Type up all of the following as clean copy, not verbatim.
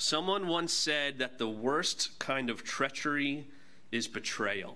Someone once said that the worst kind of treachery is betrayal.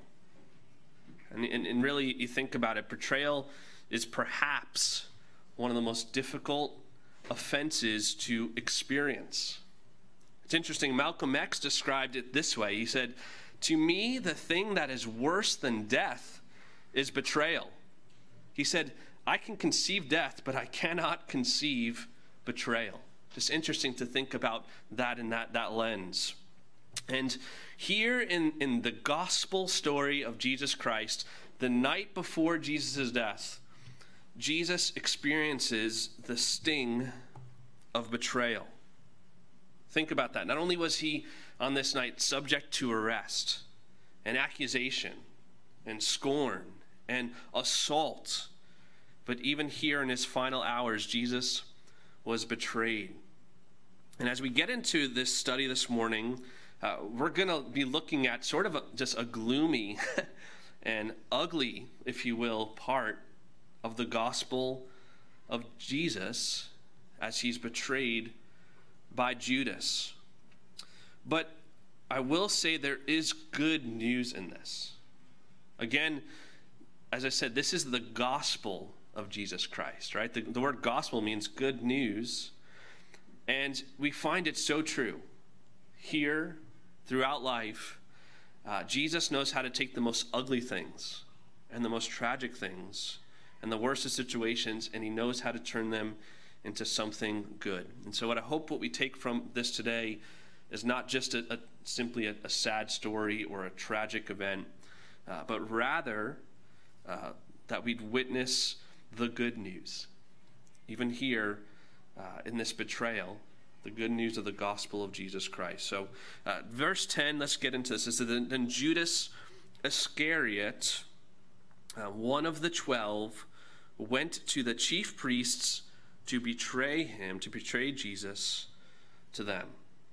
And really, you think about it, betrayal is perhaps one of the most difficult offenses to experience. It's interesting, Malcolm X described it this way. He said, "To me, the thing that is worse than death is betrayal." He said, "I can conceive death, but I cannot conceive betrayal." Just interesting to think about that in that lens. And here in the gospel story of Jesus Christ, the night before Jesus' death, Jesus experiences the sting of betrayal. Think about that. Not only was he on this night subject to arrest and accusation and scorn and assault, but even here in his final hours, Jesus was betrayed. And as we get into this study this morning, we're going to be looking at sort of just a gloomy and ugly, if you will, part of the gospel of Jesus as he's betrayed by Judas. But I will say there is good news in this. Again, as I said, this is the gospel of Jesus Christ, right? The word gospel means good news. And we find it so true. Here, throughout life, Jesus knows how to take the most ugly things and the most tragic things and the worst of situations, and he knows how to turn them into something good. And so what we take from this today is not just simply a sad story or a tragic event, but rather that we'd witness the good news. Even here, in this betrayal, the good news of the gospel of Jesus Christ. So verse 10, let's get into this. It says, "Then Judas Iscariot, one of the 12, went to the chief priests to betray Jesus to them."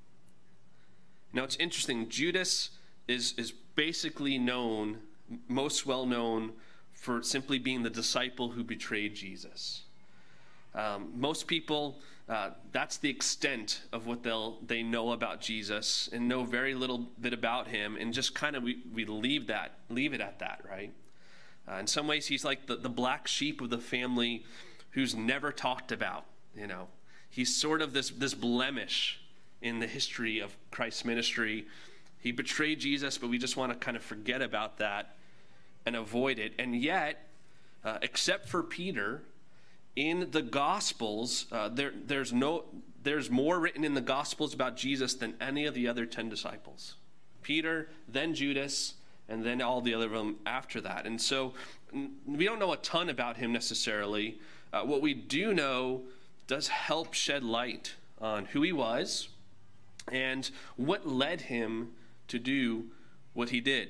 Now it's interesting, Judas is basically most well known for simply being the disciple who betrayed Jesus. Most people, that's the extent of what they know about Jesus and know very little bit about him, and just kind of we leave it at that, right? In some ways, he's like the black sheep of the family who's never talked about. He's sort of this blemish in the history of Christ's ministry. He betrayed Jesus, but we just want to kind of forget about that and avoid it. And yet, except for Peter, in the Gospels, there's more written in the Gospels about Jesus than any of the other 10 disciples. Peter, then Judas, and then all the other of them after that. And so we don't know a ton about him necessarily. What we do know does help shed light on who he was and what led him to do what he did.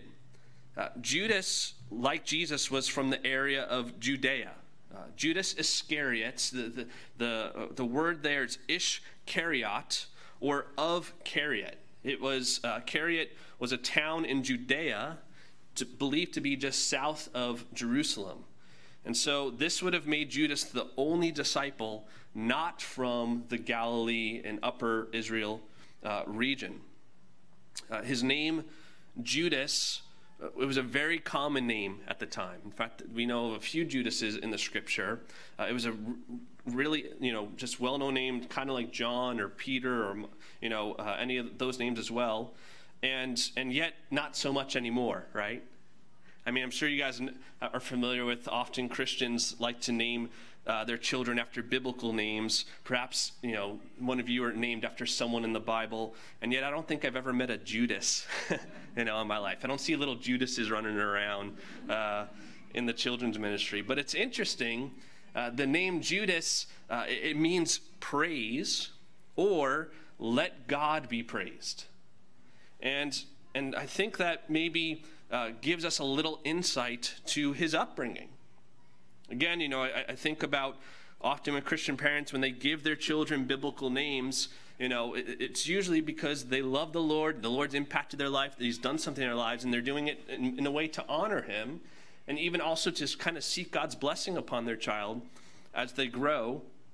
Judas, like Jesus, was from the area of Judea. Judas Iscariot, the word there is Ishkariot, or of Cariot. It was Cariot was a town in Judea, believed to be just south of Jerusalem. And so this would have made Judas the only disciple not from the Galilee and Upper Israel region. His name, Judas, it was a very common name at the time. In fact, we know of a few Judases in the scripture. It was a really, just well-known name, kind of like John or Peter or, any of those names as well. And yet not so much anymore, right? I mean, I'm sure you guys are familiar with often Christians like to name their children after biblical names. Perhaps, one of you are named after someone in the Bible, and yet I don't think I've ever met a Judas, in my life. I don't see little Judases running around in the children's ministry. But it's interesting, the name Judas, it means praise or let God be praised. And I think that maybe gives us a little insight to his upbringing. Again, I think about often when Christian parents, when they give their children biblical names, it's usually because they love the Lord's impacted their life, that he's done something in their lives, and they're doing it in a way to honor him, and even also to kind of seek God's blessing upon their child as they grow.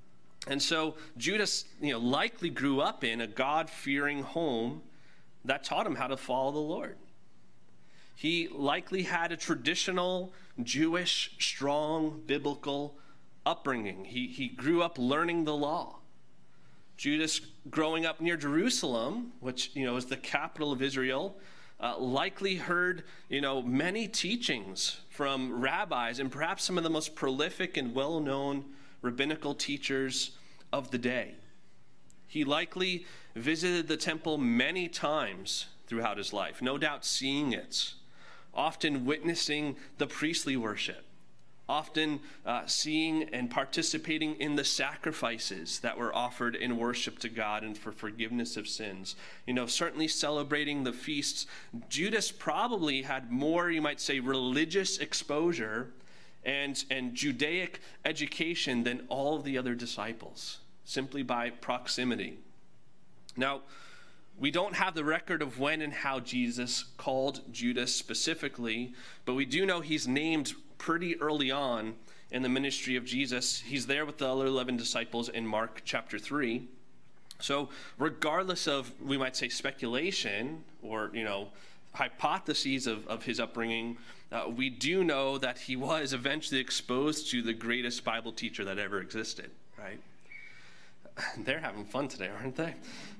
And so Judas, likely grew up in a God-fearing home that taught him how to follow the Lord. He likely had a traditional Jewish, strong, biblical upbringing. He grew up learning the law. Judas, growing up near Jerusalem, which is the capital of Israel, likely heard many teachings from rabbis and perhaps some of the most prolific and well-known rabbinical teachers of the day. He likely visited the temple many times throughout his life, no doubt seeing it, often witnessing the priestly worship, often seeing and participating in the sacrifices that were offered in worship to God and for forgiveness of sins. Certainly celebrating the feasts. Judas probably had more, you might say, religious exposure and Judaic education than all of the other disciples, simply by proximity. Now, we don't have the record of when and how Jesus called Judas specifically, but we do know he's named pretty early on in the ministry of Jesus. He's there with the other 11 disciples in Mark chapter 3. So regardless of, we might say, speculation or, hypotheses of his upbringing, we do know that he was eventually exposed to the greatest Bible teacher that ever existed, right? They're having fun today, aren't they?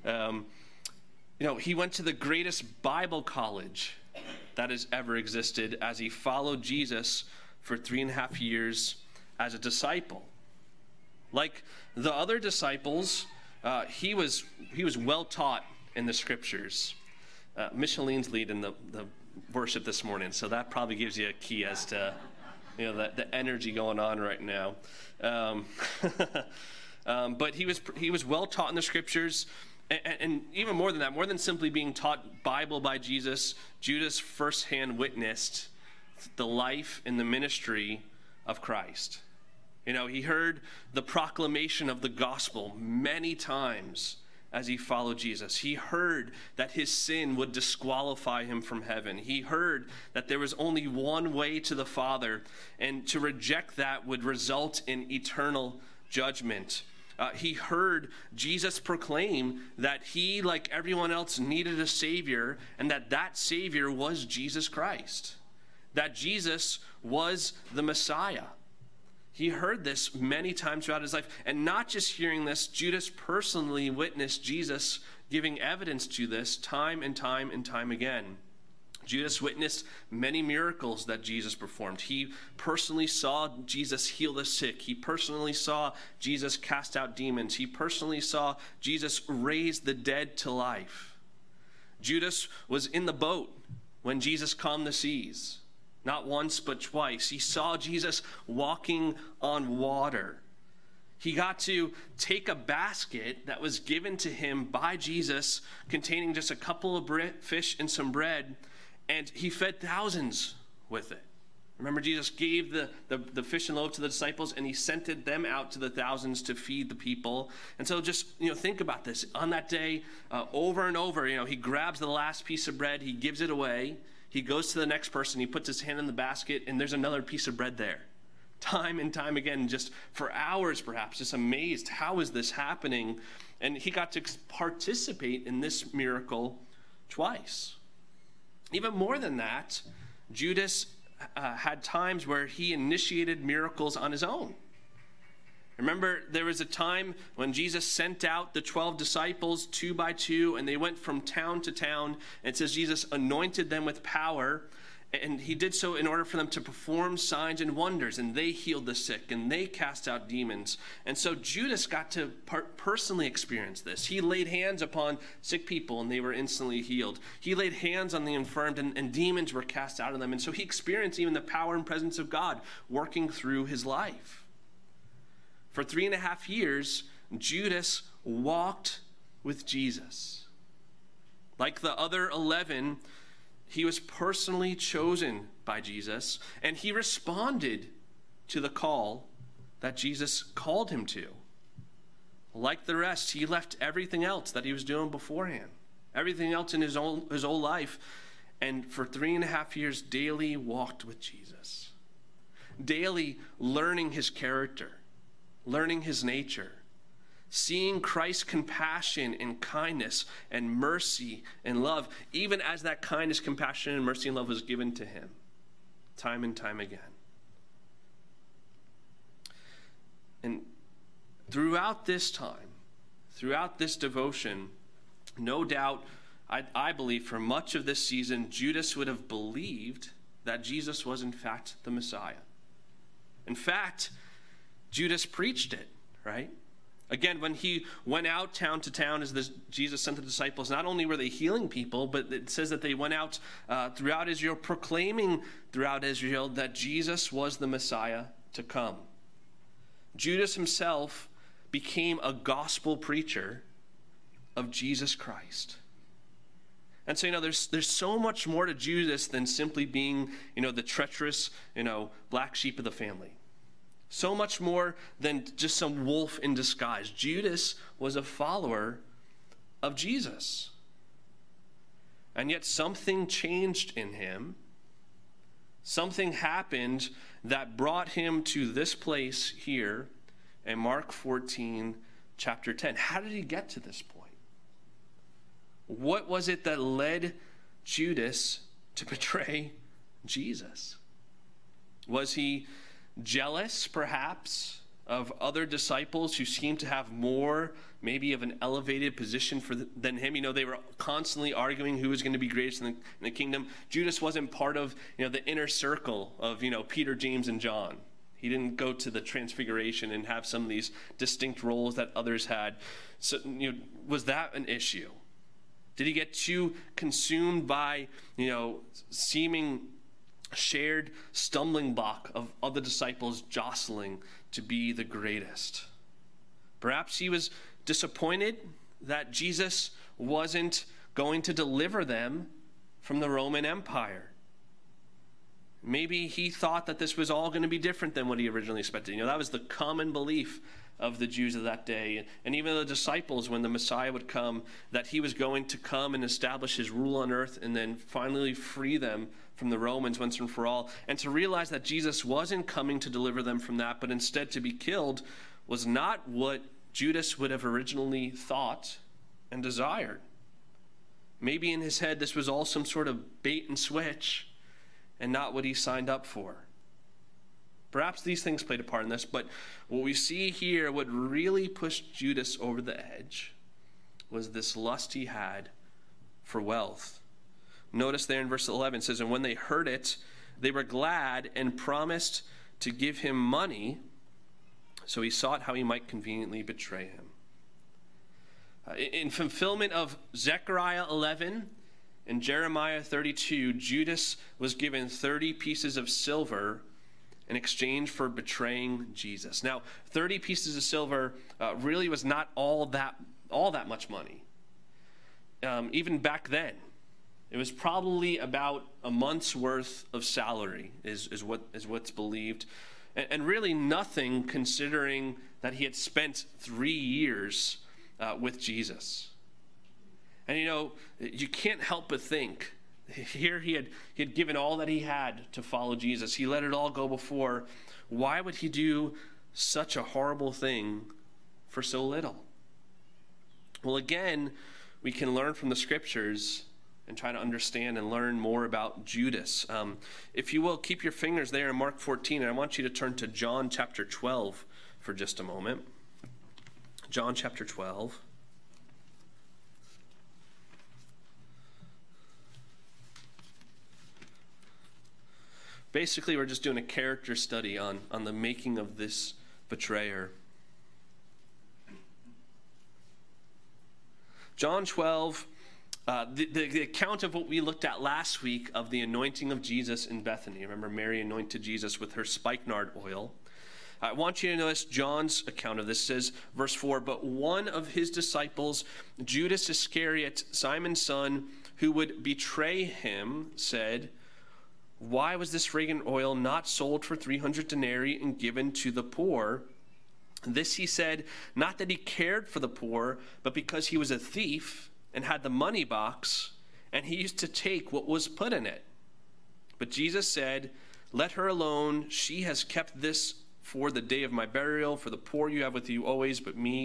He went to the greatest Bible college that has ever existed as he followed Jesus for 3.5 years as a disciple. Like the other disciples, he was well taught in the scriptures. Micheline's leading the worship this morning, so that probably gives you a key as to the energy going on right now. But he was well taught in the scriptures. And even more than that, more than simply being taught Bible by Jesus, Judas firsthand witnessed the life and the ministry of Christ. He heard the proclamation of the gospel many times as he followed Jesus. He heard that his sin would disqualify him from heaven. He heard that there was only one way to the Father, and to reject that would result in eternal judgment. He heard Jesus proclaim that he, like everyone else, needed a Savior, and that Savior was Jesus Christ, that Jesus was the Messiah. He heard this many times throughout his life, and not just hearing this, Judas personally witnessed Jesus giving evidence to this time and time and time again. Judas witnessed many miracles that Jesus performed. He personally saw Jesus heal the sick. He personally saw Jesus cast out demons. He personally saw Jesus raise the dead to life. Judas was in the boat when Jesus calmed the seas. Not once, but twice. He saw Jesus walking on water. He got to take a basket that was given to him by Jesus containing just a couple of fish and some bread, and he fed thousands with it. Remember, Jesus gave the fish and loaves to the disciples, and he sent them out to the thousands to feed the people. And so just, think about this. On that day, over and over, he grabs the last piece of bread, he gives it away, he goes to the next person, he puts his hand in the basket, and there's another piece of bread there. Time and time again, just for hours perhaps, just amazed, how is this happening? And he got to participate in this miracle twice. Even more than that, Judas had times where he initiated miracles on his own. Remember, there was a time when Jesus sent out the 12 disciples 2 by 2, and they went from town to town. And it says Jesus anointed them with power, and he did so in order for them to perform signs and wonders, and they healed the sick, and they cast out demons. And so Judas got to personally experience this. He laid hands upon sick people, and they were instantly healed. He laid hands on the infirmed, and demons were cast out of them. And so he experienced even the power and presence of God working through his life. For 3.5 years, Judas walked with Jesus. Like the other 11, he was personally chosen by Jesus, and he responded to the call that Jesus called him to. Like the rest, he left everything else that he was doing beforehand, everything else in his own life, and for 3.5 years daily walked with Jesus, daily learning his character, learning his nature, seeing Christ's compassion and kindness and mercy and love, even as that kindness, compassion, and mercy and love was given to him time and time again. And throughout this time, throughout this devotion, no doubt, I believe for much of this season, Judas would have believed that Jesus was in fact the Messiah. In fact, Judas preached it, right? Again, when he went out town to town as Jesus sent the disciples, not only were they healing people, but it says that they went out throughout Israel, proclaiming throughout Israel that Jesus was the Messiah to come. Judas himself became a gospel preacher of Jesus Christ. And so, there's so much more to Judas than simply being, the treacherous, black sheep of the family. So much more than just some wolf in disguise. Judas was a follower of Jesus. And yet something changed in him. Something happened that brought him to this place here in Mark 14, chapter 10. How did he get to this point? What was it that led Judas to betray Jesus? Was he jealous, perhaps, of other disciples who seemed to have more, maybe of an elevated position than him? They were constantly arguing who was going to be greatest in the kingdom. Judas wasn't part of, the inner circle of, Peter, James, and John. He didn't go to the transfiguration and have some of these distinct roles that others had. So, was that an issue? Did he get too consumed by, seeming shared stumbling block of other disciples jostling to be the greatest? Perhaps he was disappointed that Jesus wasn't going to deliver them from the Roman Empire. Maybe he thought that this was all going to be different than what he originally expected. That was the common belief of the Jews of that day, and even the disciples when the Messiah would come, that he was going to come and establish his rule on earth and then finally free them from the Romans once and for all. And to realize that Jesus wasn't coming to deliver them from that, but instead to be killed, was not what Judas would have originally thought and desired. Maybe in his head this was all some sort of bait and switch and not what he signed up for. Perhaps these things played a part in this, but what we see here, what really pushed Judas over the edge, was this lust he had for wealth. Notice there in verse 11, it says, "And when they heard it, they were glad and promised to give him money, so he sought how he might conveniently betray him." In fulfillment of Zechariah 11 and Jeremiah 32, Judas was given 30 pieces of silver in exchange for betraying Jesus. Now, 30 pieces of silver really was not all that much money. Even back then, it was probably about a month's worth of salary, is what's believed, and really nothing considering that he had spent 3 years with Jesus. And you can't help but think, here he had given all that he had to follow Jesus. He let it all go before. Why would he do such a horrible thing for so little? Well, again, we can learn from the scriptures and try to understand and learn more about Judas. If you will, keep your fingers there in Mark 14, and I want you to turn to John chapter 12 for just a moment. John chapter 12. Basically, we're just doing a character study on the making of this betrayer. John 12, the account of what we looked at last week of the anointing of Jesus in Bethany. Remember, Mary anointed Jesus with her spikenard oil. I want you to notice John's account of this. It says, verse 4, "But one of his disciples, Judas Iscariot, Simon's son, who would betray him, said, 'Why was this fragrant oil not sold for 300 denarii and given to the poor?' This he said, not that he cared for the poor, but because he was a thief and had the money box, and he used to take what was put in it. But Jesus said, 'Let her alone. She has kept this for the day of my burial. For the poor you have with you always, but me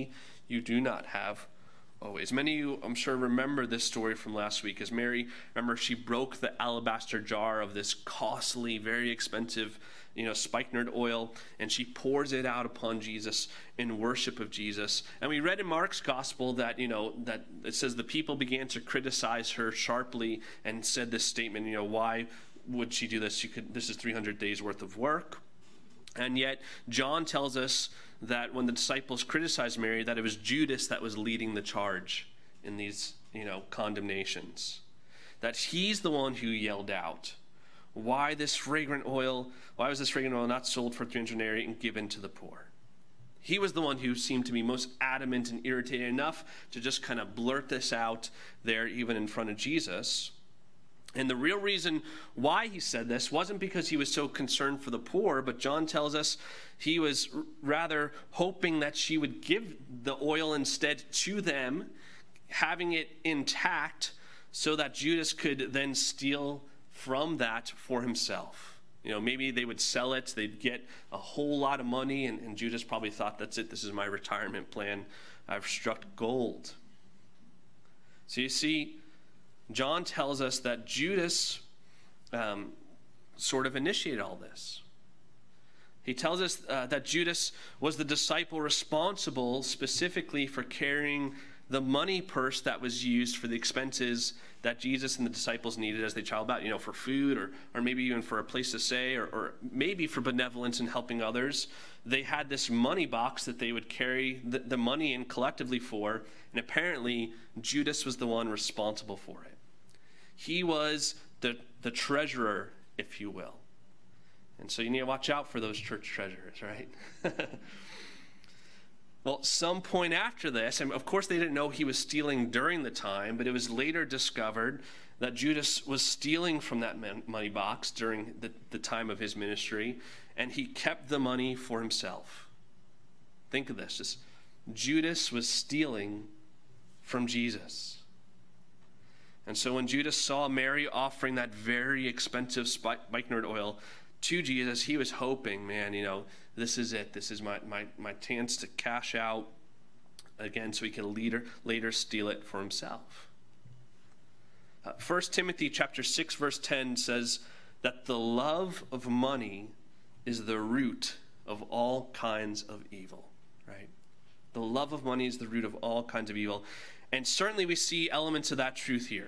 you do not have always. Many of you, I'm sure, remember this story from last week. As Mary, remember, she broke the alabaster jar of this costly, very expensive, spikenard oil, and she pours it out upon Jesus in worship of Jesus. And we read in Mark's gospel that, that it says the people began to criticize her sharply and said this statement, why would she do this? This is 300 days worth of work. And yet, John tells us that when the disciples criticized Mary, that it was Judas that was leading the charge in these, condemnations. That he's the one who yelled out, why was this fragrant oil not sold for 300 denarii and given to the poor? He was the one who seemed to be most adamant and irritated enough to just kind of blurt this out there, even in front of Jesus. And the real reason why he said this wasn't because he was so concerned for the poor, but John tells us he was rather hoping that she would give the oil instead to them, having it intact so that Judas could then steal from that for himself. Maybe they would sell it, they'd get a whole lot of money, and Judas probably thought, that's it, this is my retirement plan. I've struck gold. So you see, John tells us that Judas sort of initiated all this. He tells us that Judas was the disciple responsible specifically for carrying the money purse that was used for the expenses that Jesus and the disciples needed as they traveled about, for food or maybe even for a place to stay or maybe for benevolence and helping others. They had this money box that they would carry the money in collectively for, and apparently Judas was the one responsible for it. He was the treasurer, if you will. And so you need to watch out for those church treasurers, right? Well, some point after this, and of course they didn't know he was stealing during the time, but it was later discovered that Judas was stealing from that money box during the time of his ministry, and he kept the money for himself. Think of this. Judas was stealing from Jesus. And so when Judas saw Mary offering that very expensive spikenard oil to Jesus, he was hoping, this is it. This is my chance to cash out again so he can later steal it for himself. 1 Timothy chapter 6, verse 10 says that the love of money is the root of all kinds of evil, right? The love of money is the root of all kinds of evil. And certainly we see elements of that truth here.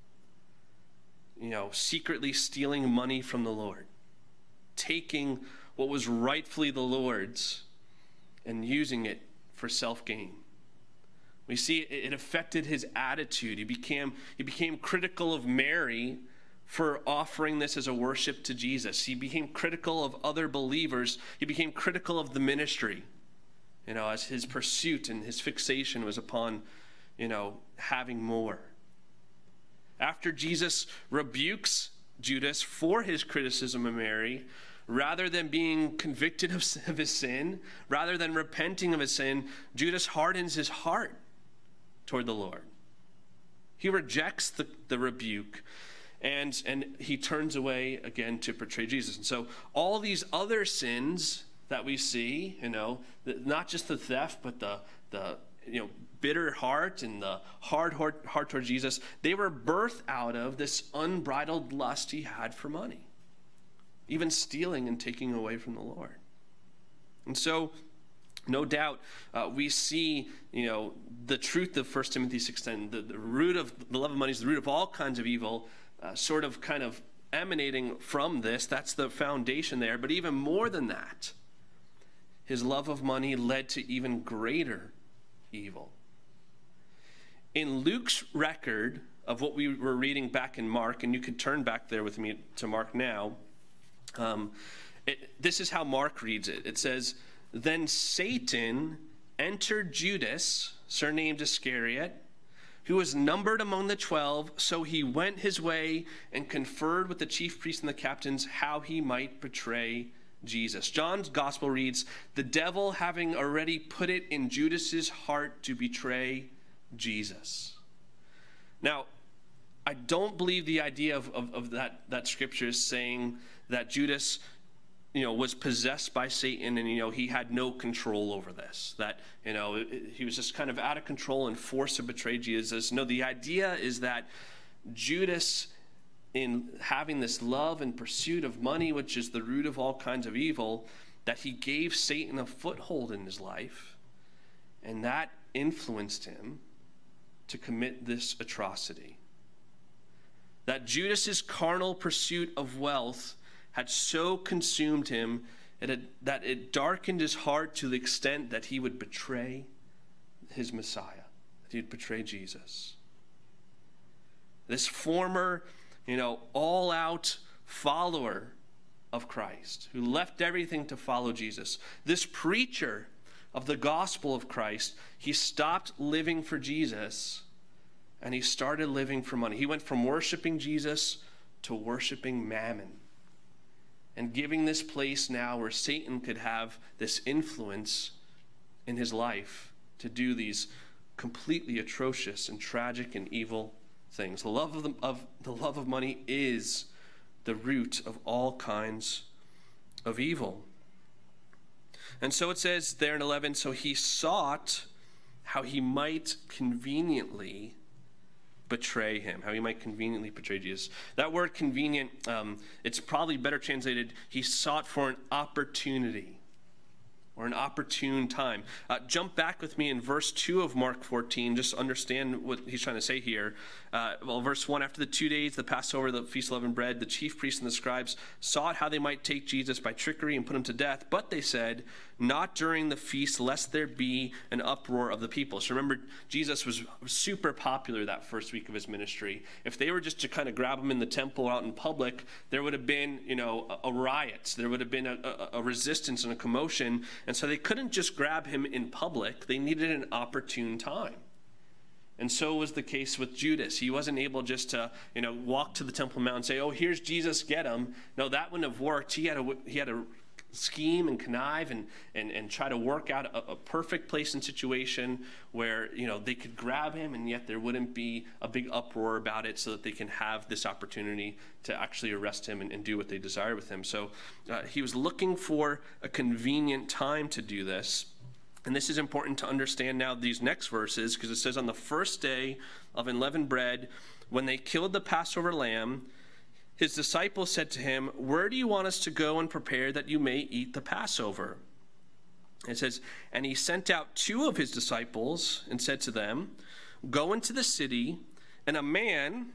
Secretly stealing money from the Lord. Taking what was rightfully the Lord's and using it for self-gain. We see it affected his attitude. He became critical of Mary for offering this as a worship to Jesus. He became critical of other believers. He became critical of the ministry, as his pursuit and his fixation was upon, having more. After Jesus rebukes Judas for his criticism of Mary, rather than being convicted of his sin, rather than repenting of his sin, Judas hardens his heart toward the Lord. He rejects the rebuke and he turns away again to betray Jesus. And so all these other sins that we see, not just the theft, but the bitter heart and the hard heart toward Jesus, they were birthed out of this unbridled lust he had for money. Even stealing and taking away from the Lord. And so, no doubt, we see, the truth of 1 Timothy 6:10, the root of the love of money is the root of all kinds of evil, kind of emanating from this. That's the foundation there. But even more than that, his love of money led to even greater evil. In Luke's record of what we were reading back in Mark, and you could turn back there with me to Mark now, this is how Mark reads it. It says, "Then Satan entered Judas, surnamed Iscariot, who was numbered among the 12, so he went his way and conferred with the chief priests and the captains how he might betray Jesus." John's gospel reads, "The devil having already put it in Judas's heart to betray Jesus." Now, I don't believe the idea of that scripture is saying that Judas was possessed by Satan, and he had no control over this, that he was just kind of out of control and forced to betray Jesus. No, the idea is that Judas, in having this love and pursuit of money, which is the root of all kinds of evil, that he gave Satan a foothold in his life, and that influenced him to commit this atrocity. That Judas's carnal pursuit of wealth had so consumed him that it darkened his heart to the extent that he would betray his Messiah, that he would betray Jesus. This former, all-out follower of Christ, who left everything to follow Jesus, this preacher of the gospel of Christ, he stopped living for Jesus and he started living for money. He went from worshiping Jesus to worshiping mammon, and giving this place now where Satan could have this influence in his life to do these completely atrocious and tragic and evil things. The love of money is the root of all kinds of evil. And so it says there in 11, so he sought how he might conveniently betray him, how he might conveniently betray Jesus. That word convenient, it's probably better translated, he sought for an opportunity or an opportune time. Jump back with me in verse 2 of Mark 14, just understand what he's trying to say here. Verse 1, after the 2 days, the Passover, the Feast of Unleavened Bread, the chief priests and the scribes sought how they might take Jesus by trickery and put him to death. But they said, not during the feast, lest there be an uproar of the people. So remember, Jesus was super popular that first week of his ministry. If they were just to kind of grab him in the temple or out in public, there would have been, a riot. There would have been a resistance and a commotion. And so they couldn't just grab him in public. They needed an opportune time. And so was the case with Judas. He wasn't able just to, walk to the Temple Mount and say, oh, here's Jesus, get him. No, that wouldn't have worked. He had to scheme and connive and try to work out a perfect place and situation where, they could grab him and yet there wouldn't be a big uproar about it so that they can have this opportunity to actually arrest him and do what they desire with him. So he was looking for a convenient time to do this. And this is important to understand now these next verses, because it says on the first day of unleavened bread, when they killed the Passover lamb, his disciples said to him, where do you want us to go and prepare that you may eat the Passover? It says, and he sent out 2 of his disciples and said to them, go into the city, and a man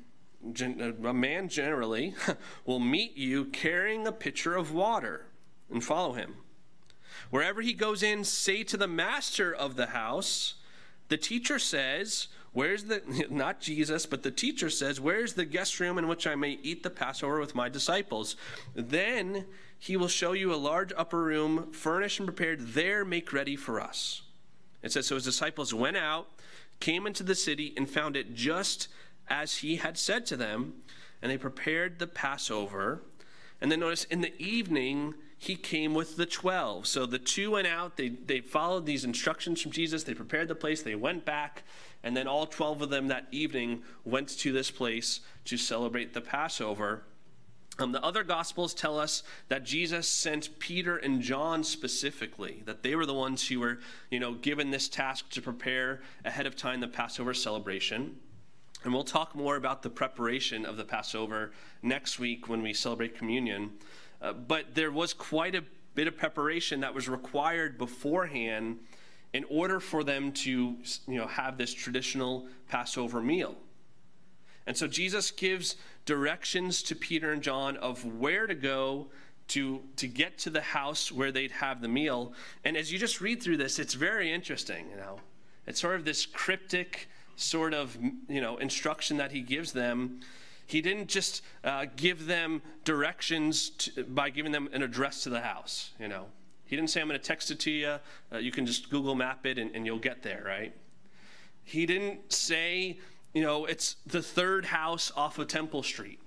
generally will meet you carrying a pitcher of water, and follow him. Wherever he goes in, say to the master of the house, the teacher says, not Jesus, but the teacher says, where's the guest room in which I may eat the Passover with my disciples? Then he will show you a large upper room, furnished and prepared. There make ready for us. It says, so his disciples went out, came into the city, and found it just as he had said to them, and they prepared the Passover. And then notice, in the evening, he came with the 12. So the 2 went out, they followed these instructions from Jesus, they prepared the place, they went back, and then all 12 of them that evening went to this place to celebrate the Passover. The other Gospels tell us that Jesus sent Peter and John specifically, that they were the ones who were, given this task to prepare ahead of time the Passover celebration. And we'll talk more about the preparation of the Passover next week when we celebrate communion. But there was quite a bit of preparation that was required beforehand in order for them to, have this traditional Passover meal. And so Jesus gives directions to Peter and John of where to go to get to the house where they'd have the meal. And as you just read through this, it's very interesting, It's sort of this cryptic sort of, instruction that he gives them. He didn't just give them directions by giving them an address to the house, He didn't say, I'm going to text it to you. You can just Google map it and you'll get there, right? He didn't say, it's the 3rd house off of Temple Street.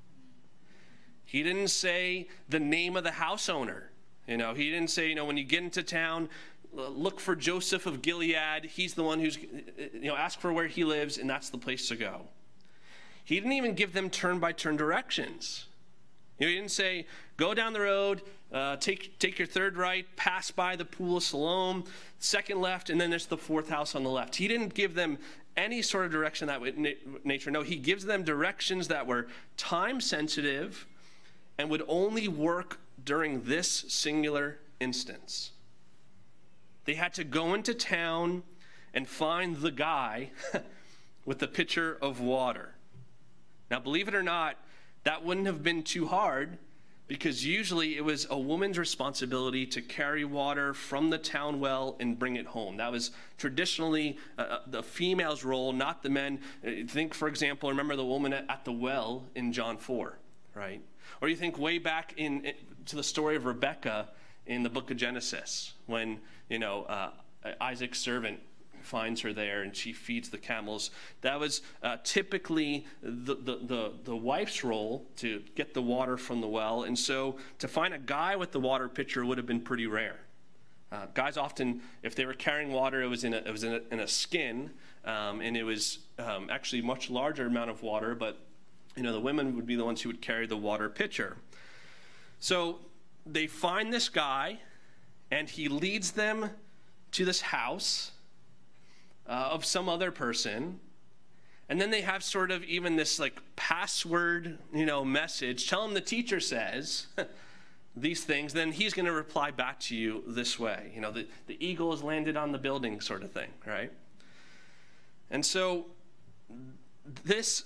He didn't say the name of the house owner. He didn't say, when you get into town, look for Joseph of Gilead. He's the one who's, ask for where he lives, and that's the place to go. He didn't even give them turn-by-turn directions. He didn't say, go down the road, take your third right, pass by the pool of Siloam, second left, and then there's the fourth house on the left. He didn't give them any sort of direction that nature. No, he gives them directions that were time sensitive and would only work during this singular instance. They had to go into town and find the guy with the pitcher of water. Now, believe it or not, that wouldn't have been too hard, because usually it was a woman's responsibility to carry water from the town well and bring it home. That was traditionally the female's role, not the men. Think, for example, remember the woman at the well in John 4, right? Or you think way back to the story of Rebekah in the book of Genesis, when Isaac's servant finds her there and she feeds the camels. That was typically the wife's role, to get the water from the well. And so to find a guy with the water pitcher would have been pretty rare. Guys often, if they were carrying water, it was in a skin, and it was actually a much larger amount of water, but the women would be the ones who would carry the water pitcher. So they find this guy, and he leads them to this house of some other person. And then they have sort of even this like password, message. Tell him the teacher says these things, then he's going to reply back to you this way. The eagle has landed on the building sort of thing, right? And so this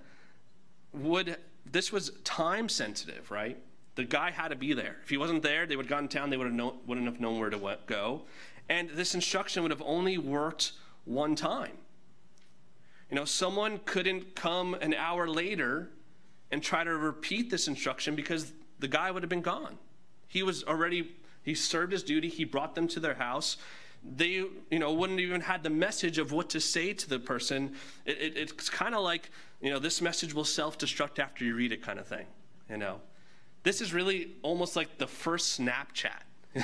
was time sensitive, right? The guy had to be there. If he wasn't there, they would have gone down, they wouldn't have known where to go. And this instruction would have only worked one time. Someone couldn't come an hour later and try to repeat this instruction, because the guy would have been gone. He served his duty. He brought them to their house. They, wouldn't even had the message of what to say to the person. It's kind of like, this message will self-destruct after you read it kind of thing, This is really almost like the first Snapchat.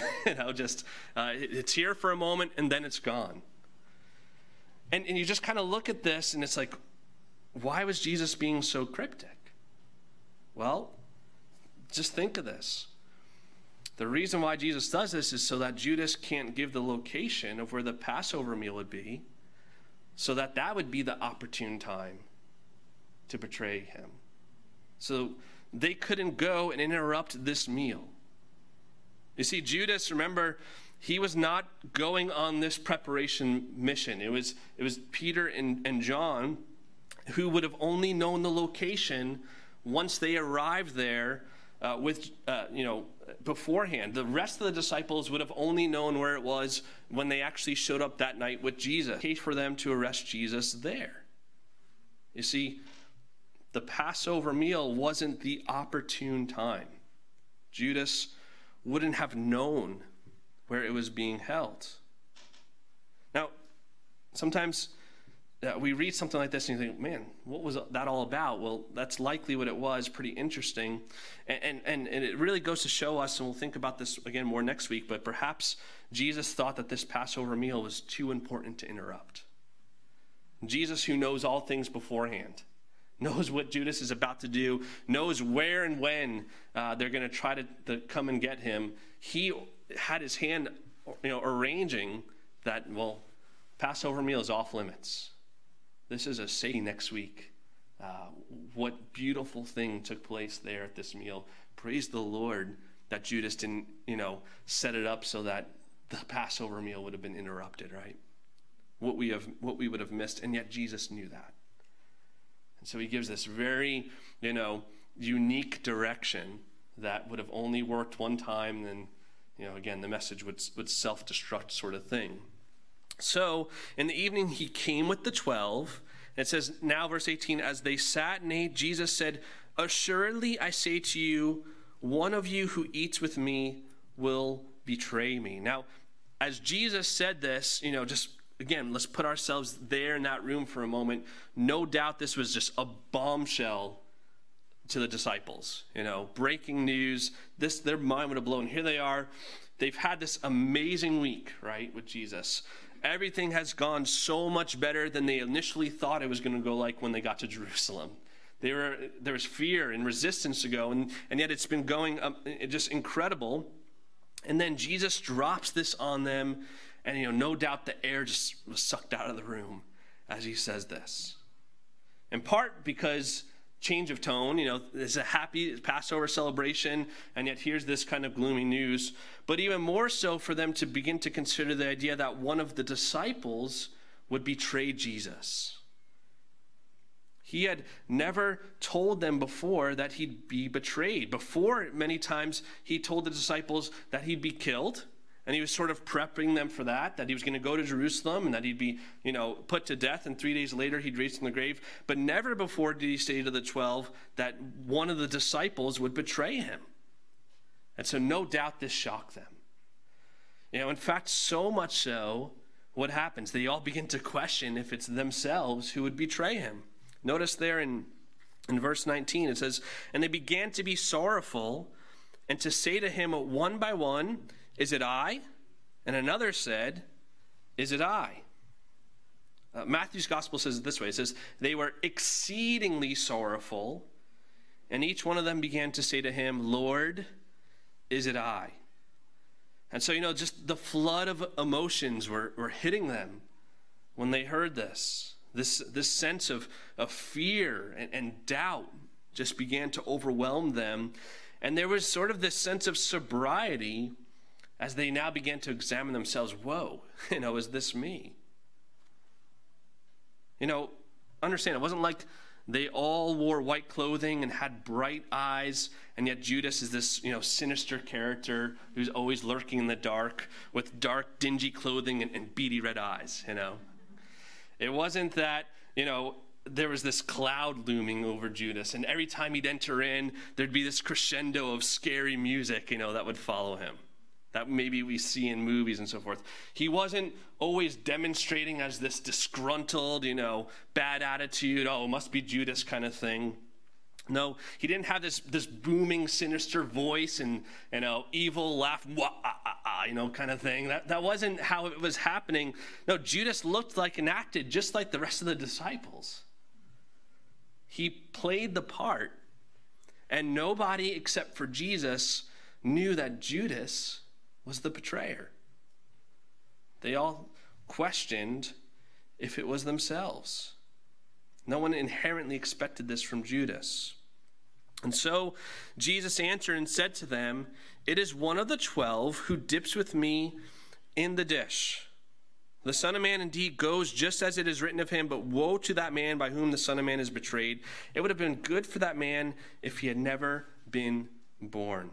It's here for a moment and then it's gone. And you just kind of look at this and it's like, why was Jesus being so cryptic? Well, just think of this. The reason why Jesus does this is so that Judas can't give the location of where the Passover meal would be, so that would be the opportune time to betray him. So they couldn't go and interrupt this meal. You see, Judas, remember, he was not going on this preparation mission. It was Peter and John who would have only known the location once they arrived there beforehand. The rest of the disciples would have only known where it was when they actually showed up that night with Jesus. It was for them to arrest Jesus there. You see, the Passover meal wasn't the opportune time. Judas wouldn't have known where it was being held. Now, sometimes we read something like this and you think, man, what was that all about? Well, that's likely what it was, pretty interesting. And it really goes to show us, and we'll think about this again more next week, but perhaps Jesus thought that this Passover meal was too important to interrupt. Jesus, who knows all things beforehand, knows what Judas is about to do, knows where and when they're going to try to come and get him. He had his hand, arranging that, Passover meal is off limits. This is a say next week. What beautiful thing took place there at this meal. Praise the Lord that Judas didn't, set it up so that the Passover meal would have been interrupted, right? What we would have missed, and yet Jesus knew that. And so he gives this very, unique direction that would have only worked one time, and again, the message would self-destruct sort of thing. So in the evening, he came with the 12. It says now, verse 18, as they sat and ate, Jesus said, assuredly, I say to you, one of you who eats with me will betray me. Now, as Jesus said this, just again, let's put ourselves there in that room for a moment. No doubt this was just a bombshell to the disciples, breaking news. Their mind would have blown. Here they are. They've had this amazing week, right, with Jesus. Everything has gone so much better than they initially thought it was going to go like when they got to Jerusalem. There was fear and resistance to go, and yet it's been going just incredible. And then Jesus drops this on them, and no doubt the air just was sucked out of the room as he says this. In part because change of tone, it's a happy Passover celebration, and yet here's this kind of gloomy news. But even more so for them to begin to consider the idea that one of the disciples would betray Jesus. He had never told them before that he'd be betrayed. Before, many times, he told the disciples that he'd be killed, and he was sort of prepping them for that he was going to go to Jerusalem and that he'd be, put to death, and 3 days later he'd raise from the grave. But never before did he say to the 12 that one of the disciples would betray him. And so no doubt this shocked them. In fact, so much so, what happens? They all begin to question if it's themselves who would betray him. Notice there in verse 19, it says, "And they began to be sorrowful and to say to him one by one, 'Is it I?' And another said, 'Is it I?'" Matthew's gospel says it this way. It says, "They were exceedingly sorrowful, and each one of them began to say to him, 'Lord, is it I?'" And so, just the flood of emotions were hitting them when they heard this. This sense of fear and doubt just began to overwhelm them. And there was sort of this sense of sobriety as they now began to examine themselves. Whoa, is this me? Understand, it wasn't like they all wore white clothing and had bright eyes, and yet Judas is this, sinister character who's always lurking in the dark with dark, dingy clothing and beady red eyes, It wasn't that, there was this cloud looming over Judas, and every time he'd enter in, there'd be this crescendo of scary music, that would follow him. That maybe we see in movies and so forth. He wasn't always demonstrating as this disgruntled, bad attitude, it must be Judas kind of thing. No, he didn't have this booming, sinister voice and evil laugh, kind of thing. That wasn't how it was happening. No, Judas looked like and acted just like the rest of the disciples. He played the part, and nobody except for Jesus knew that Judas was the betrayer. They all questioned if it was themselves. No one inherently expected this from Judas. And so Jesus answered and said to them, "It is one of the 12 who dips with me in the dish. The Son of Man indeed goes just as it is written of him, but woe to that man by whom the Son of Man is betrayed. It would have been good for that man if he had never been born."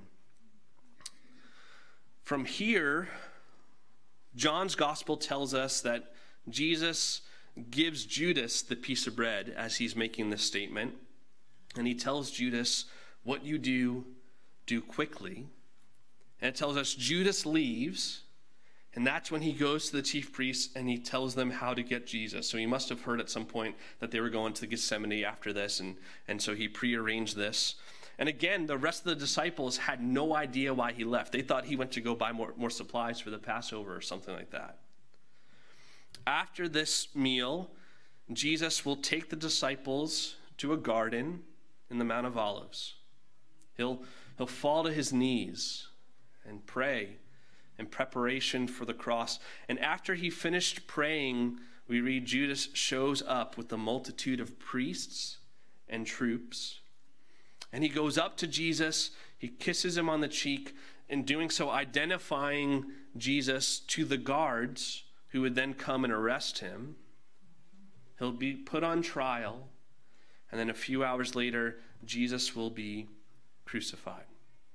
From here, John's gospel tells us that Jesus gives Judas the piece of bread as he's making this statement. And he tells Judas, "What you do quickly." And it tells us Judas leaves, and that's when he goes to the chief priests and he tells them how to get Jesus. So he must have heard at some point that they were going to Gethsemane after this, and so he prearranged this. And again, the rest of the disciples had no idea why he left. They thought he went to go buy more supplies for the Passover or something like that. After this meal, Jesus will take the disciples to a garden in the Mount of Olives. He'll fall to his knees and pray in preparation for the cross. And after he finished praying, we read Judas shows up with a multitude of priests and troops. And he goes up to Jesus, he kisses him on the cheek, in doing so identifying Jesus to the guards who would then come and arrest him. He'll be put on trial, and then a few hours later, Jesus will be crucified.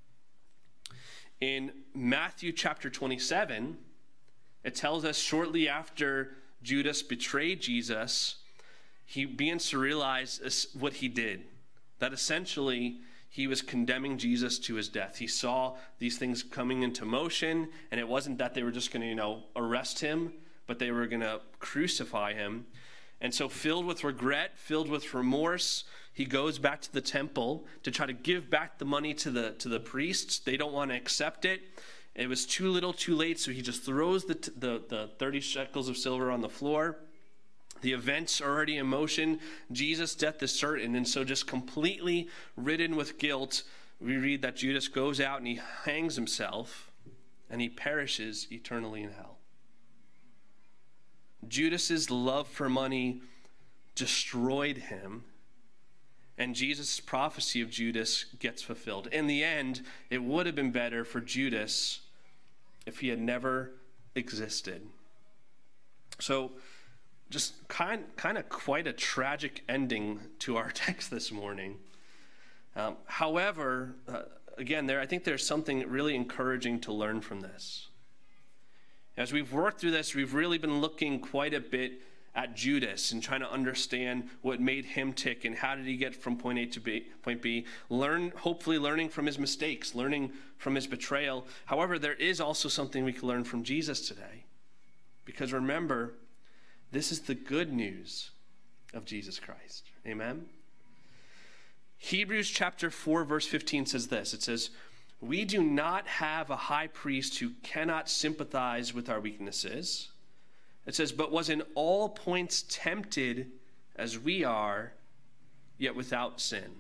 In Matthew chapter 27, it tells us shortly after Judas betrayed Jesus, he begins to realize what he did. That essentially, he was condemning Jesus to his death. He saw these things coming into motion, and it wasn't that they were just going to, arrest him, but they were going to crucify him. And so filled with regret, filled with remorse, he goes back to the temple to try to give back the money to the priests. They don't want to accept it. It was too little, too late, so he just throws the 30 shekels of silver on the floor. The events are already in motion. Jesus' death is certain. And so just completely ridden with guilt, we read that Judas goes out and he hangs himself and he perishes eternally in hell. Judas's love for money destroyed him, and Jesus' prophecy of Judas gets fulfilled. In the end, it would have been better for Judas if he had never existed. So, just kind of quite a tragic ending to our text this morning. However, again, I think there's something really encouraging to learn from this. As we've worked through this, we've really been looking quite a bit at Judas and trying to understand what made him tick and how did he get from point A to point B. Hopefully learning from his mistakes, learning from his betrayal. However, there is also something we can learn from Jesus today. Because remember, this is the good news of Jesus Christ. Amen? Hebrews chapter 4, verse 15 says this. It says, "We do not have a high priest who cannot sympathize with our weaknesses." It says, "but was in all points tempted as we are, yet without sin."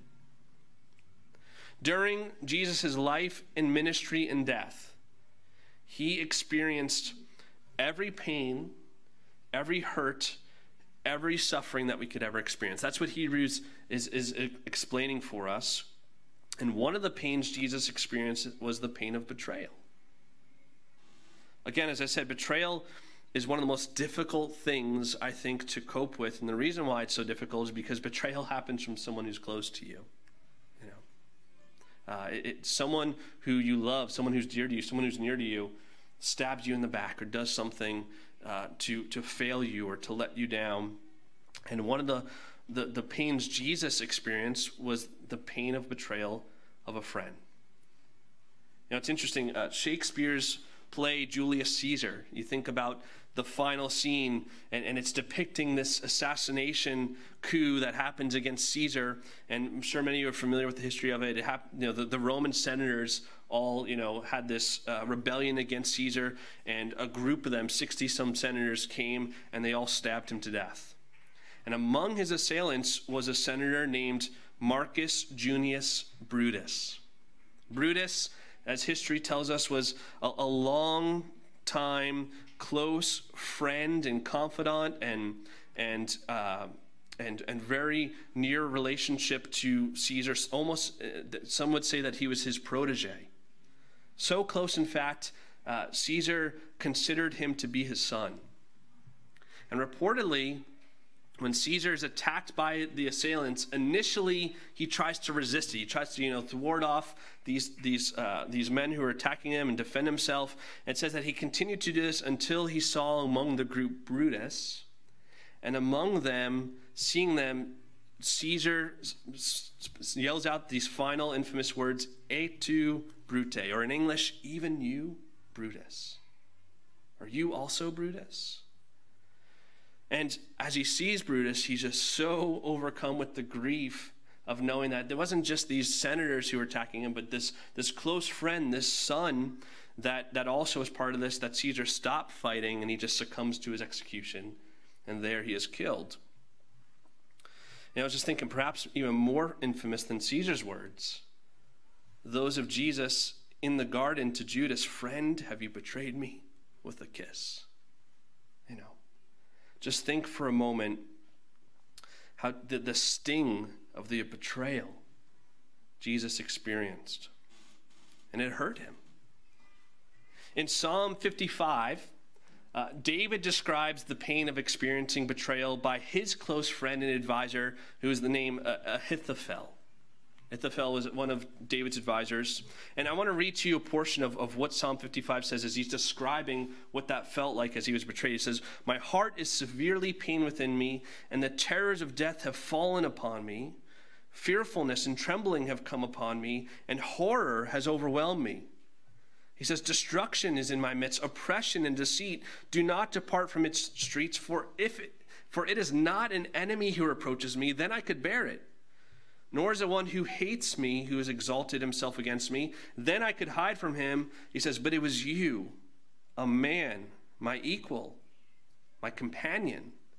During Jesus' life and ministry and death, he experienced every pain, every hurt, every suffering that we could ever experience. That's what Hebrews is explaining for us. And one of the pains Jesus experienced was the pain of betrayal. Again, as I said, betrayal is one of the most difficult things, I think, to cope with. And the reason why it's so difficult is because betrayal happens from someone who's close to you. It's someone who you love, someone who's dear to you, someone who's near to you, stabs you in the back or does something to fail you or to let you down. And one of the pains Jesus experienced was the pain of betrayal of a friend. It's interesting. Shakespeare's play Julius Caesar, you think about the final scene, and it's depicting this assassination coup that happens against Caesar. And I'm sure many of you are familiar with the history of it. The Roman senators all, had this rebellion against Caesar, and a group of them, 60-some senators, came, and they all stabbed him to death. And among his assailants was a senator named Marcus Junius Brutus. Brutus, as history tells us, was a long-time close friend and confidant and very near relationship to Caesar. Almost, some would say that he was his protege. So close, in fact, Caesar considered him to be his son. And reportedly, when Caesar is attacked by the assailants, initially he tries to resist it. He tries to, thwart off these men who are attacking him and defend himself. It says that he continued to do this until he saw among the group Brutus, and among them, seeing them, Caesar yells out these final infamous words, "Et tu, Brute," or in English, "Even you, Brutus. Are you also Brutus?" And as he sees Brutus, he's just so overcome with the grief of knowing that there wasn't just these senators who were attacking him, but this close friend, this son, that also is part of this, that Caesar stopped fighting and he just succumbs to his execution, and there he is killed. I was just thinking, perhaps even more infamous than Caesar's words, those of Jesus in the garden to Judas, "Friend, have you betrayed me with a kiss?" Just think for a moment how the sting of the betrayal Jesus experienced. And it hurt him. In Psalm 55, David describes the pain of experiencing betrayal by his close friend and advisor, who is the name Ahithophel. Ahithophel was one of David's advisors. And I want to read to you a portion of what Psalm 55 says as he's describing what that felt like as he was betrayed. He says, "My heart is severely pained within me, and the terrors of death have fallen upon me. Fearfulness and trembling have come upon me, and horror has overwhelmed me." He says, "Destruction is in my midst, oppression and deceit. Do not depart from its streets, for it is not an enemy who reproaches me, then I could bear it. Nor is it one who hates me, who has exalted himself against me. Then I could hide from him." He says, "But it was you, a man, my equal, my companion,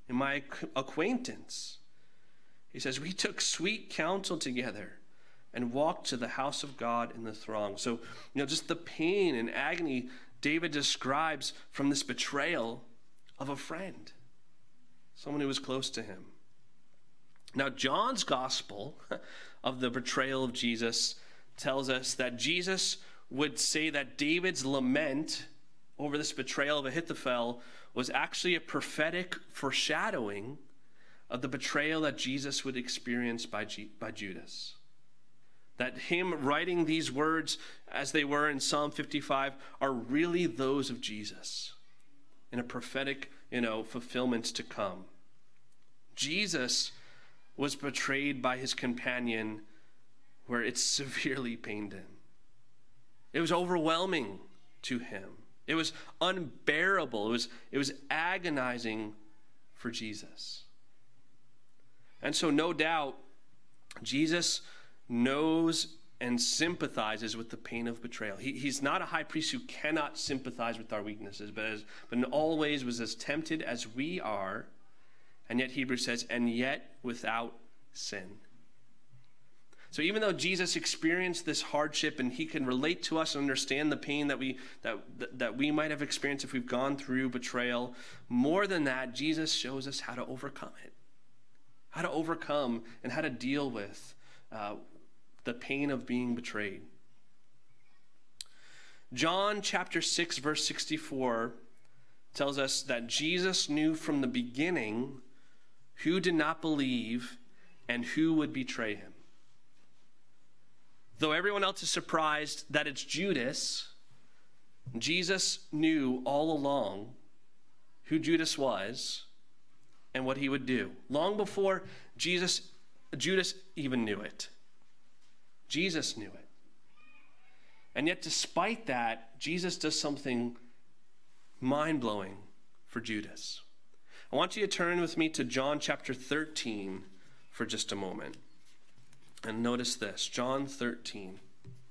and my acquaintance. He says, we took sweet counsel together and walked to the house of God in the throng. So, just the pain and agony David describes from this betrayal of a friend, someone who was close to him. Now, John's gospel of the betrayal of Jesus tells us that Jesus would say that David's lament over this betrayal of Ahithophel was actually a prophetic foreshadowing of the betrayal that Jesus would experience by Judas. That him writing these words as they were in Psalm 55 are really those of Jesus in a prophetic, fulfillment to come. Jesus was betrayed by his companion where it severely pained him. It was overwhelming to him. It was unbearable. It was agonizing for Jesus. And so no doubt, Jesus knows and sympathizes with the pain of betrayal. He's not a high priest who cannot sympathize with our weaknesses, but in all ways was as tempted as we are, and yet Hebrews says, and yet without sin. So even though Jesus experienced this hardship and he can relate to us and understand the pain that we might have experienced if we've gone through betrayal, more than that, Jesus shows us how to overcome it. How to overcome and how to deal with the pain of being betrayed. John chapter 6, verse 64 tells us that Jesus knew from the beginning who did not believe and who would betray him. Though everyone else is surprised that it's Judas, Jesus knew all along who Judas was and what he would do. Long before Judas even knew it. Jesus knew it. And yet despite that, Jesus does something mind-blowing for Judas. I want you to turn with me to John chapter 13 for just a moment. And notice this, John 13.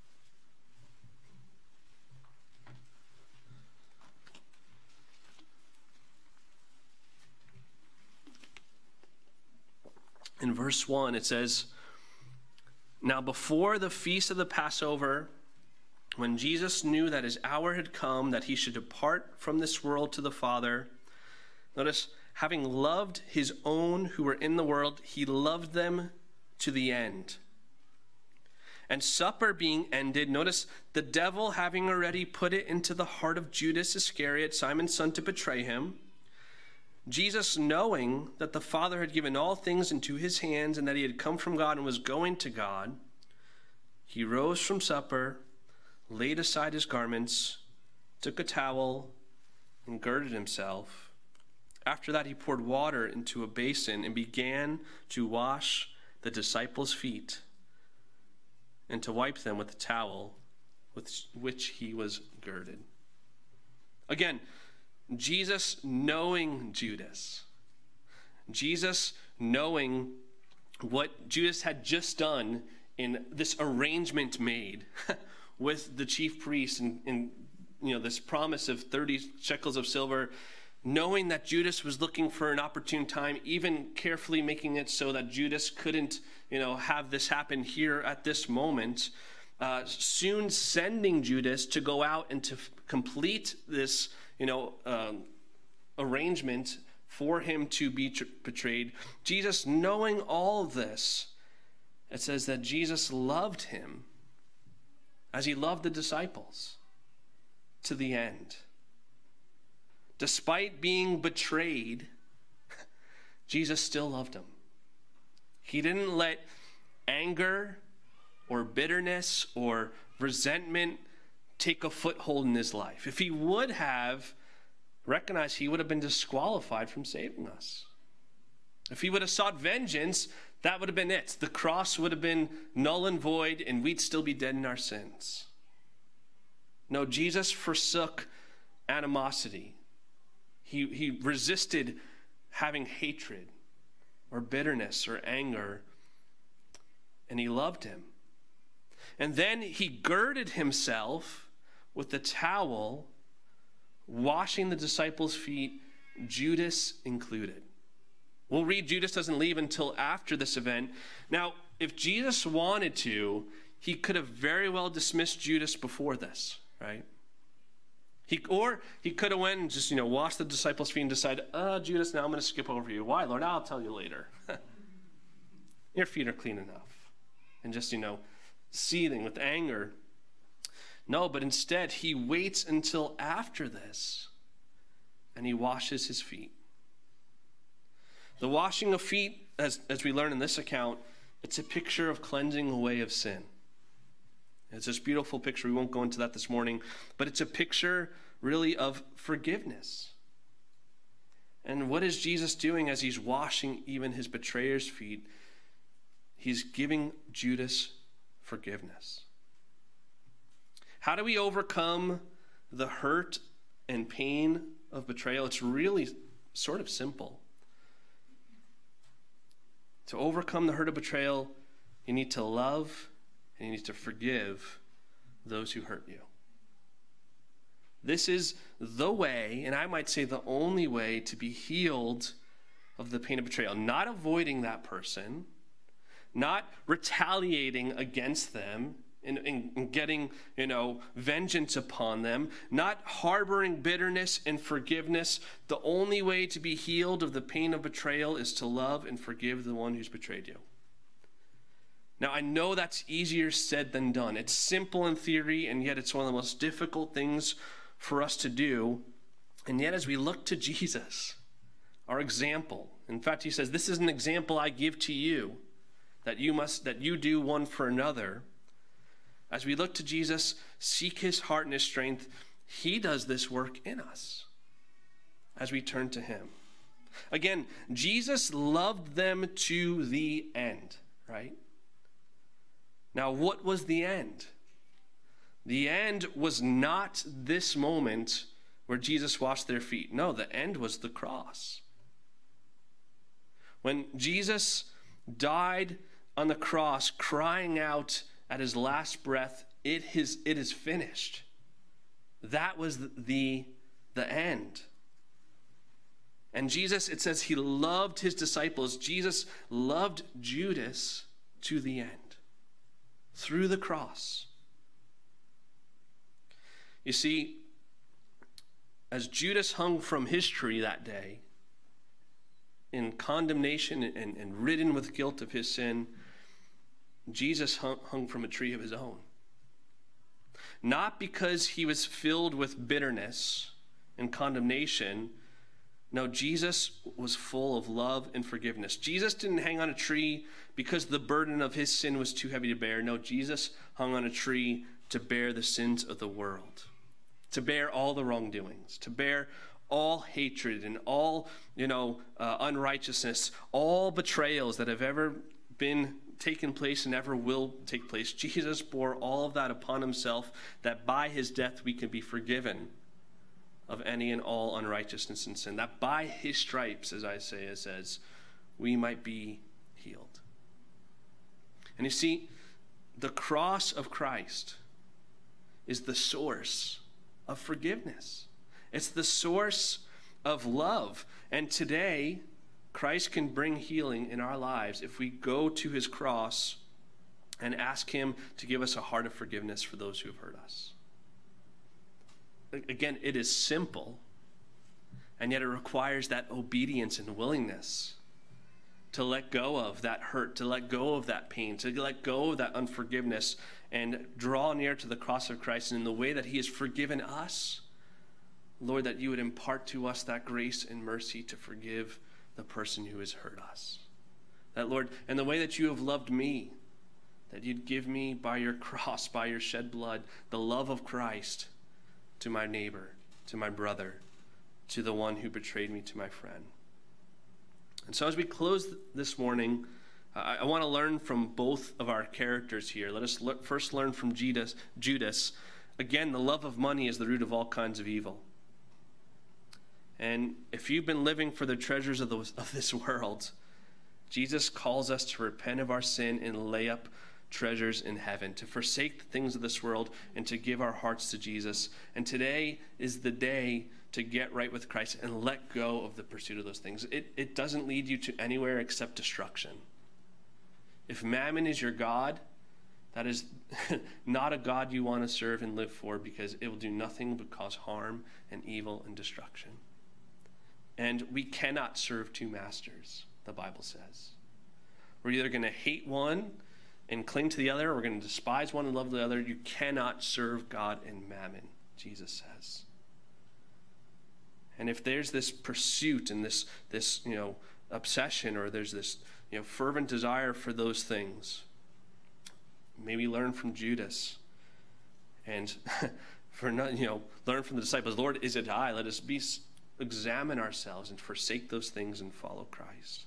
In verse 1, it says, now before the feast of the Passover, when Jesus knew that his hour had come, that he should depart from this world to the Father, notice, having loved his own who were in the world, he loved them to the end. And supper being ended, notice, the devil having already put it into the heart of Judas Iscariot, Simon's son, to betray him, Jesus, knowing that the Father had given all things into his hands and that he had come from God and was going to God, he rose from supper, laid aside his garments, took a towel, and girded himself. After that, he poured water into a basin and began to wash the disciples' feet and to wipe them with the towel with which he was girded. Again, Jesus knowing Judas. Jesus knowing what Judas had just done in this arrangement made with the chief priest and this promise of 30 shekels of silver, knowing that Judas was looking for an opportune time, even carefully making it so that Judas couldn't, have this happen here at this moment, soon sending Judas to go out and to complete this, arrangement for him to be betrayed. Jesus, knowing all of this, it says that Jesus loved him as he loved the disciples to the end. Despite being betrayed, Jesus still loved him. He didn't let anger or bitterness or resentment take a foothold in his life. If he would have recognized, he would have been disqualified from saving us. If he would have sought vengeance, that would have been it. The cross would have been null and void, and we'd still be dead in our sins. No, Jesus forsook animosity. He resisted having hatred or bitterness or anger, and he loved him. And then he girded himself with the towel, washing the disciples' feet, Judas included. We'll read Judas doesn't leave until after this event. Now, if Jesus wanted to, he could have very well dismissed Judas before this, right? He could have went and just, washed the disciples' feet and decided, Judas, now I'm going to skip over you. Why, Lord? I'll tell you later. Your feet are clean enough. And just, seething with anger. No, but instead, he waits until after this, and he washes his feet. The washing of feet, as we learn in this account, it's a picture of cleansing away of sin. It's this beautiful picture. We won't go into that this morning, but it's a picture really of forgiveness. And what is Jesus doing as he's washing even his betrayer's feet? He's giving Judas forgiveness. How do we overcome the hurt and pain of betrayal? It's really sort of simple. To overcome the hurt of betrayal, you need to love and you need to forgive those who hurt you. This is the way, and I might say the only way, to be healed of the pain of betrayal. Not avoiding that person, not retaliating against them and getting, vengeance upon them, not harboring bitterness and forgiveness. The only way to be healed of the pain of betrayal is to love and forgive the one who's betrayed you. Now, I know that's easier said than done. It's simple in theory, and yet it's one of the most difficult things for us to do. And yet, as we look to Jesus, our example, in fact, he says, "This is an example I give to you, that you do one for another." As we look to Jesus, seek his heart and his strength, he does this work in us as we turn to him. Again, Jesus loved them to the end, right? Now, what was the end? The end was not this moment where Jesus washed their feet. No, the end was the cross. When Jesus died on the cross, crying out at his last breath, it is finished. That was the end. And Jesus, it says he loved his disciples. Jesus loved Judas to the end, through the cross. You see, as Judas hung from his tree that day, in condemnation and ridden with guilt of his sin, Jesus hung from a tree of his own. Not because he was filled with bitterness and condemnation. No, Jesus was full of love and forgiveness. Jesus didn't hang on a tree because the burden of his sin was too heavy to bear. No, Jesus hung on a tree to bear the sins of the world, to bear all the wrongdoings, to bear all hatred and all, unrighteousness, all betrayals that have ever been taken place and ever will take place. Jesus bore all of that upon himself, that by his death we can be forgiven of any and all unrighteousness and sin. That by his stripes, as Isaiah says, we might be healed. And you see, the cross of Christ is the source of forgiveness. It's the source of love. And today, Christ can bring healing in our lives if we go to his cross and ask him to give us a heart of forgiveness for those who have hurt us. Again, it is simple, and yet it requires that obedience and willingness to let go of that hurt, to let go of that pain, to let go of that unforgiveness, and draw near to the cross of Christ. And in the way that he has forgiven us, Lord, that you would impart to us that grace and mercy to forgive the person who has hurt us. That, Lord, and the way that you have loved me, that you'd give me by your cross, by your shed blood, the love of Christ to my neighbor, to my brother, to the one who betrayed me, to my friend. And so as we close this morning, I want to learn from both of our characters here. Let us first learn from Judas. Again, the love of money is the root of all kinds of evil. And if you've been living for the treasures of this world, Jesus calls us to repent of our sin and lay up treasures in heaven, to forsake the things of this world and to give our hearts to Jesus. And today is the day to get right with Christ and let go of the pursuit of those things. It doesn't lead you to anywhere except destruction. If mammon is your God, that is not a God you want to serve and live for, because it will do nothing but cause harm and evil and destruction. And we cannot serve two masters, the Bible says. We're either going to hate one and cling to the other, or we're going to despise one and love the other. You cannot serve God and mammon, Jesus says. And if there's this pursuit and this obsession, or there's this fervent desire for those things, maybe learn from Judas, and learn from the disciples. Lord, is it I? Let us examine ourselves and forsake those things and follow Christ.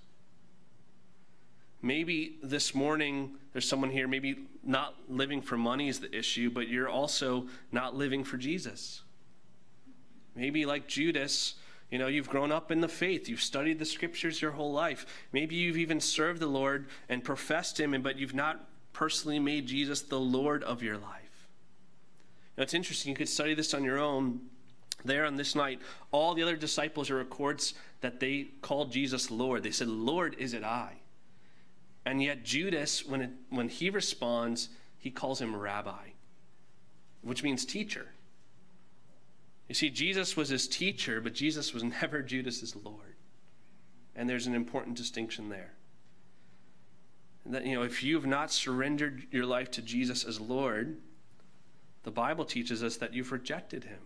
Maybe this morning there's someone here, maybe not living for money is the issue, but you're also not living for Jesus. Maybe like Judas, you've grown up in the faith. You've studied the scriptures your whole life. Maybe you've even served the Lord and professed him, but you've not personally made Jesus the Lord of your life. It's interesting. You could study this on your own. There on this night, all the other disciples, it records that they called Jesus Lord. They said, Lord, is it I? And yet Judas, when he responds, he calls him Rabbi, which means teacher. You see, Jesus was his teacher, but Jesus was never Judas's Lord. And there's an important distinction there. And that, if you have not surrendered your life to Jesus as Lord, the Bible teaches us that you've rejected him.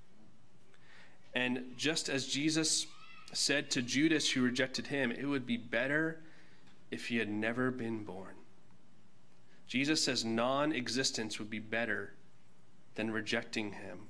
And just as Jesus said to Judas who rejected him, it would be better if he had never been born. Jesus says non-existence would be better than rejecting him.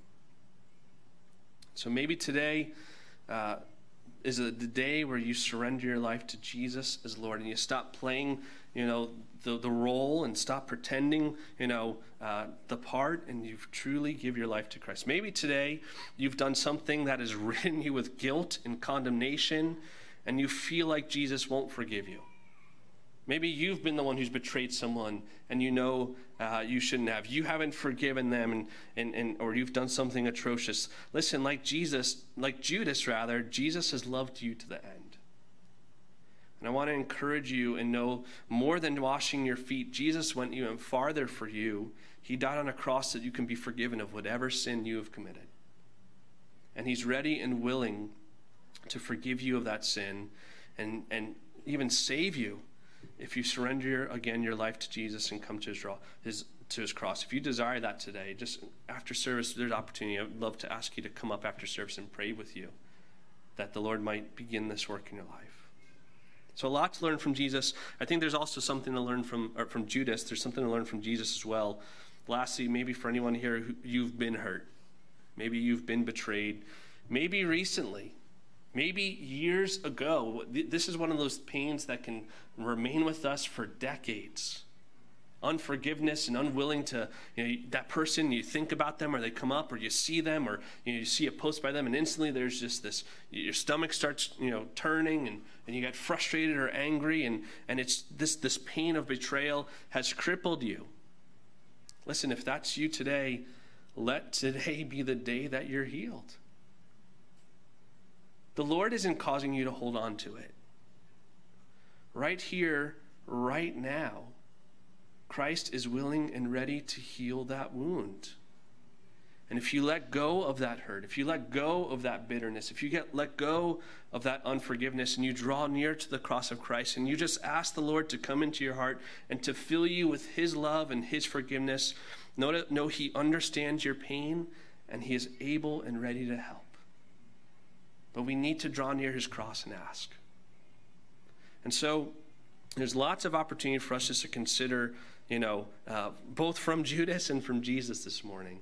So maybe today is the day where you surrender your life to Jesus as Lord, and you stop playing, the role, and stop pretending, the part, and you truly give your life to Christ. Maybe today you've done something that has ridden you with guilt and condemnation, and you feel like Jesus won't forgive you. Maybe you've been the one who's betrayed someone, and you shouldn't have. You haven't forgiven them, or you've done something atrocious. Listen, like Judas, Jesus has loved you to the end. And I want to encourage you and know more than washing your feet, Jesus went even farther for you. He died on a cross that you can be forgiven of whatever sin you have committed. And he's ready and willing to forgive you of that sin and even save you if you surrender again your life to Jesus and come to his cross. If you desire that today, just after service, there's opportunity. I would love to ask you to come up after service and pray with you, that the Lord might begin this work in your life. So a lot to learn from Jesus. I think there's also something to learn from Judas. There's something to learn from Jesus as well. Lastly, maybe for anyone here, you've been hurt. Maybe you've been betrayed. Maybe recently. Maybe years ago. This is one of those pains that can remain with us for decades. Unforgiveness and unwilling to, that person, you think about them, or they come up, or you see them, or you see a post by them, and instantly there's just this, your stomach starts, turning, and you get frustrated or angry, and it's this pain of betrayal has crippled you. Listen, if that's you today, let today be the day that you're healed. The Lord isn't causing you to hold on to it. Right here, right now, Christ is willing and ready to heal that wound. And if you let go of that hurt, if you let go of that bitterness, if you let go of that unforgiveness, and you draw near to the cross of Christ, and you just ask the Lord to come into your heart and to fill you with his love and his forgiveness, know he understands your pain, and he is able and ready to help. But we need to draw near his cross and ask. And so there's lots of opportunity for us just to consider, both from Judas and from Jesus this morning.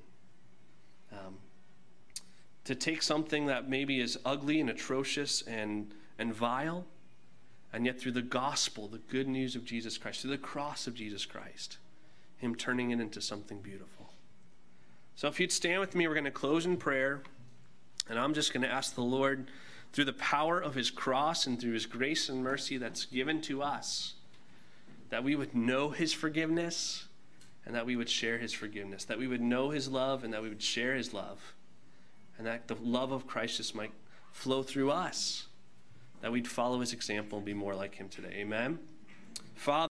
To take something that maybe is ugly and atrocious and vile, and yet through the gospel, the good news of Jesus Christ, through the cross of Jesus Christ, him turning it into something beautiful. So if you'd stand with me, we're going to close in prayer. And I'm just going to ask the Lord, through the power of his cross and through his grace and mercy that's given to us, that we would know his forgiveness and that we would share his forgiveness, that we would know his love and that we would share his love, and that the love of Christ just might flow through us, that we'd follow his example and be more like him today. Amen? Father,